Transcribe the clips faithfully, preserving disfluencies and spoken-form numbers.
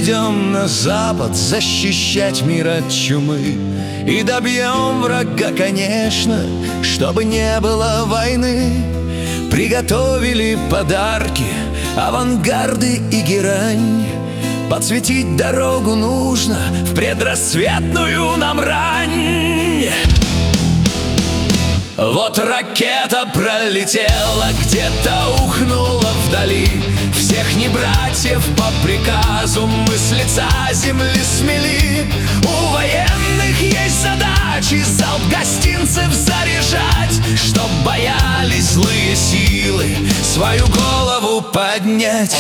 идем на запад защищать мир от чумы. И добьем врага, конечно, чтобы не было войны. Приготовили подарки, авангарды и герань. Подсветить дорогу нужно в предрассветную нам рань. Вот ракета пролетела, где-то ухнула вдали. Всех не братьев по приказу мы с лица земли смели. У военных есть задачи залп гостинцев заряжать, чтоб боялись злые силы свою голову поднять.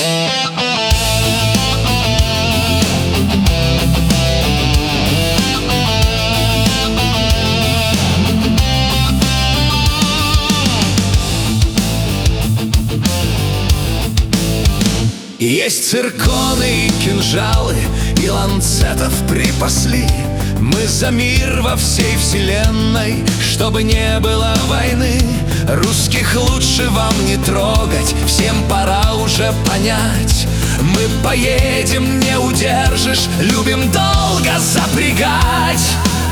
Есть цирконы и кинжалы, и ланцетов припасли. Мы за мир во всей вселенной, чтобы не было войны. Русских лучше вам не трогать, всем пора уже понять. Мы поедем, не удержишь, любим долго запрягать.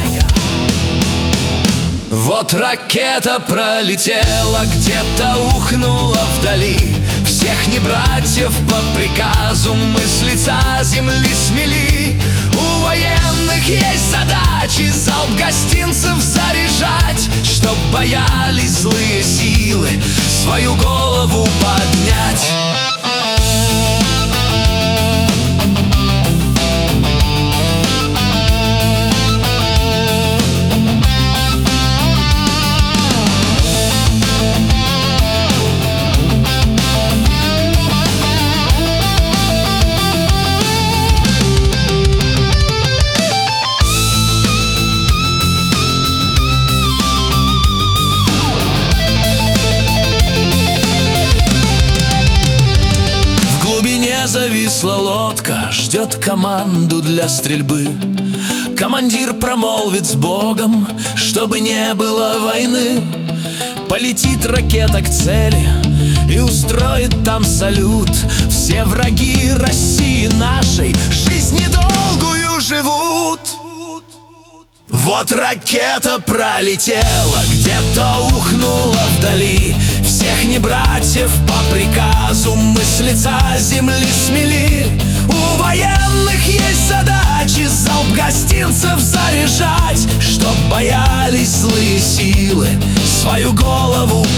Вот ракета пролетела, где-то ухнула вдали. Всех не братьев по приказу мы с лица земли смели. У военных есть задачи залп гостинцев заряжать, чтоб боялись злые силы свою голову поднять. Зависла лодка, ждет команду для стрельбы. Командир промолвит с Богом, чтобы не было войны. Полетит ракета к цели и устроит там салют. Все враги России нашей жизнь недолгую живут. Вот ракета пролетела, где-то ухнула вдали. Всех не братьев по приказу мы с лица земли смели. У военных есть задачи залп гостинцев заряжать, чтоб боялись злые силы свою голову